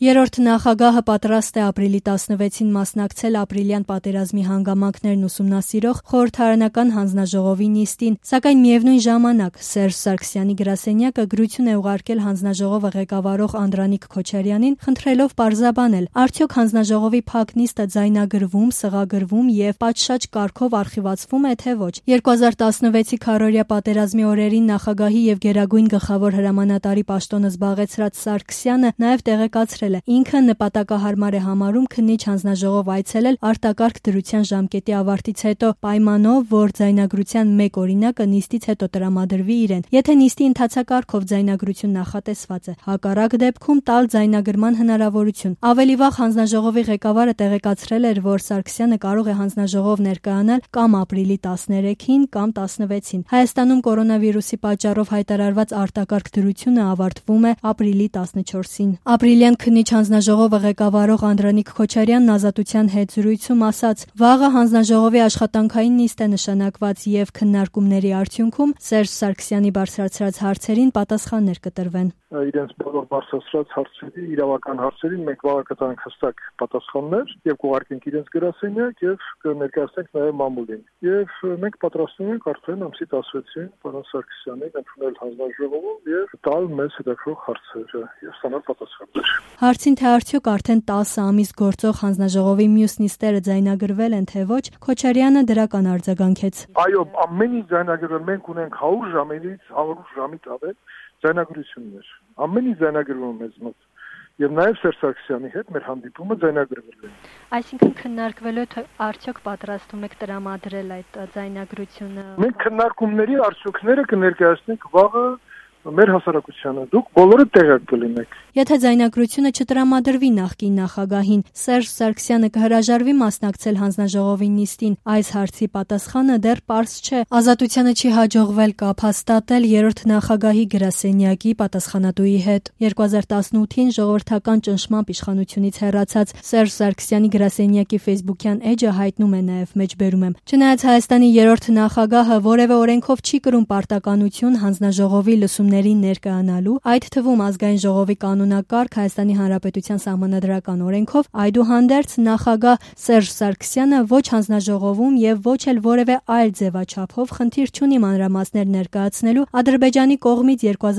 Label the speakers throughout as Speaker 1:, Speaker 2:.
Speaker 1: Երրորդ նախագահը պատրաստ է ապրիլի 16-ին մասնակցել ապրիլյան պատերազմի հանգամանքներն ուսումնասիրող խորհրդարանական հանձնաժողովի նիստին, սակայն միևնույն ժամանակ Սերժ Սարգսյանի գրասենյակը գրություն է ուղարկել հանձնաժողովը ղեկավարող Անդրանիկ Քոչարյանին, խնդրելով պարզաբանել, արդյոք հանձնաժողովի փակ նիստը ձայնագրվում, սղագրվում եւ պատշաճ կարգով արխիվացվում է, թե ոչ։ 2016-ի քառօրյա պատերազմի օրերին նախագահի եւ գերագույն գլխավոր հրամանատարի պաշտոնը զբաղեցրած Սարգսյանը նաեւ տեղեկացրել ինքը նպատակահարմար է համարում քննիչ հանձնաժողով այցելել արտակարգ դրության ժամկետի ավարտից հետո պայմանով, որ ձայնագրության մեկ օրինակը նիստից հետո տրամադրվի իրեն, եթե նիստի ընթացակարգով ձայնագրություն նախատեսված է, հակառակ դեպքում տալ ձայնագրման հնարավորություն։ Ավելի վաղ հանձնաժողովի ղեկավարը տեղեկացրել էր, որ Սարգսյանը կարող է հանձնաժողով ներկայանալ կամ ապրիլի 13-ին կամ 16-ին։ Հայաստանում կորոնավիրուսի պատճառով հայտարարված արտակարգ դրությունը ավարտվում է ապրիլի 14-ին։ Ապրիլյան քննիչ հանձնաժողովը ղեկավարող Անդրանիկ Քոչարյանն Ազատության հետ զրույցում ասաց. «Վաղը հանձնաժողովի աշխատանքային նիստ է նշանակված եւ քննարկումների արդյունքում Սերժ Սարգսյանի բարձրացրած հարցերին պատասխաններ կտրվեն»։
Speaker 2: Իրենց բոլոր բարձրացրած հարցերի, իրավական հարցերին մենք վաղը կտանք հստակ պատասխաններ եւ կուղարկենք իրենց գրասենյակ եւ կներկայացնենք նաեւ մամուլին։ Եվ մենք պատրաստվում ենք արդեն ամսի 16-ին պարոն Սարգսյանին ընդունել հանձնաժողովում եւ տալ մեզ հետաքրող հարցերը եւ ստանալ պատասխաններ։
Speaker 1: Հարցին թե արդյոք արդեն 10 ամիս գործող հանձնաժողովի մյուս նիստերը ձայնագրվել են, թե ոչ, Քոչարյանը դրական արձագանքեց։
Speaker 2: Այո, ամեն ինչ ձայնագրվել, մենք ունենք 100 ժամից 100 ժամից ավել ձայնագրություններ։ Ամեն ինչ ձայնագրվում է մեզ մոտ։ Եվ նաև Սերժ Սարգսյանի հետ մեր հանդիպումը ձայնագրվել է։
Speaker 1: Այսինքն քննարկվել է, թե արդյոք պատրաստում եք տրամադրել այդ ձայնագրությունը։
Speaker 2: Մենք քննարկումների արդյունքները կներկայացնենք վաղը մեր հասարակությանը, դուք բոլորը տեղյակ կլինեք։
Speaker 1: Եթե ձայնագրությունը չտրամադրվի նախկին նախագահին, Սերժ Սարգսյանը կհրաժարվի մասնակցել հանձնաժողովի նիստին, այս հարցի պատասխանը դեռ պարզ չէ։ Ազատությանը չի հաջողվել կապ հաստատել երրորդ նախագահի գրասենյակի պատասխանատուի հետ։ 2018-ին ժողովրդական ճնշմամբ իշխանությունից հեռացած Սերժ Սարգսյանի գրասենյակի ֆեյսբուքյան էջը հայտնում է նաև մեջբերում եմ. «Չնայած Հայաստանի երրորդ նախագահը որևէ օրենքով չի կրում պարտականություն հանձնաժողովի լսումներին ներկայանալու, այդ թվում ազգային ժողովի կանոնակարգ Հայաստանի Հանրապետության Սահմանադրական օրենքով, այդուհանդերձ նախագահ Սերժ Սարգսյանը ոչ հանձնաժողովում եւ ոչ էլ որևէ այլ ձևաչափով խնդիր չունի մանրամասներ ներկայացնելու Ադրբեջանի կողմից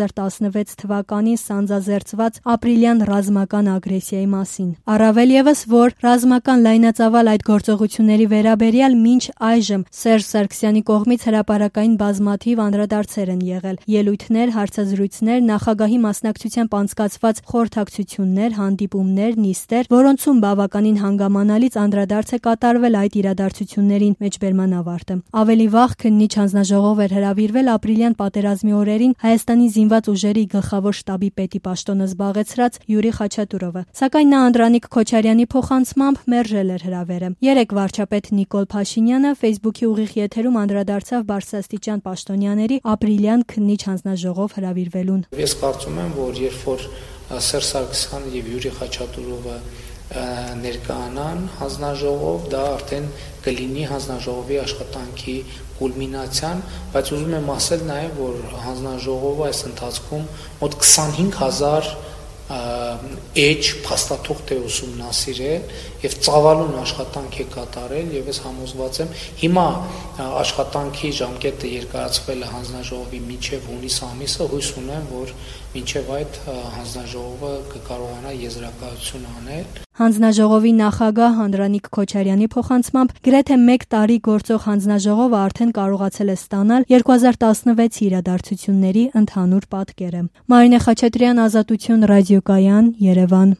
Speaker 1: 2016 թվականին սանձազերծված ապրիլյան ռազմական ագրեսիայի մասին։ Առավել եւս, որ ռազմական լայնածավալ այդ գործողությունների վերաբերյալ մինչ այժմ Սերժ Սարգսյանի կողմից հրապարակային բազմաթիվ անդրադարձեր են եղել, ելույթներ, հարցազրույցներ, նախագահի մասնակցությամբ անցկացված խորհրդակցություններ, հանդիպումներ, նիստեր, որոնցում բավականին հանգամանալից անդրադարձ է կատարվել այդ իրադարձություններին մեջբերման ավարտը։ Ավելի վաղ քննիչ հանձնաժողով էր հրավիրվել ապրիլյան պատերազմի օրերին Հայաստանի զինված ուժերի գլխավոր շտաբի պետի պաշտոնը զբաղեցրած Յուրի Խաչատուրովը, սակայն նա Անդրանիկ Քոչարյանի փոխանցմամբ մերժել էր հրավերը։ Երեկ վարչապետ Նիկոլ Փաշինյանը Facebook-ի ուղիղ եթերում անդրադարձավ բարձրաստիճան պաշտոնյաների ապրիլյան քննիչ հանձնաժողով հրավիրվելուն։
Speaker 3: Ես կարծում եմ, որ երբ որ Սերժ Սարգսյանը եւ Յուրի Խաչատուրովը ներկայանան հանձնաժողով, դա արդեն կլինի հանձնաժողովի աշխատանքի կուլմինացիան, բայց ուզում եմ ասել նաեւ, որ հանձնաժողովը այս ընթացքում մոտ 25000 էջ փաստաթուղթ է ուսումնասիրել եւ ծավալուն աշխատանք է կատարել եւ ես համոզված եմ հիմա աշխատանքի ժամկետը երկարացվել է հանձնաժողովի մինչեւ հունիս ամիսը, հույս ունեմ, որ մինչեւ այդ հանձնաժողովը կկարողանա եզրակացություն անել։
Speaker 1: Հանձնաժողովի նախագահ Անդրանիկ Քոչարյանի փոխանցմամբ գրեթե 1 տարի գործող հանձնաժողովը արդեն կարողացել է ստանալ 2016 իրադարձությունների ընդհանուր պատկերը։ Մարինե Խաչատրյան, Ազատություն ռադիոկայան, Երևան։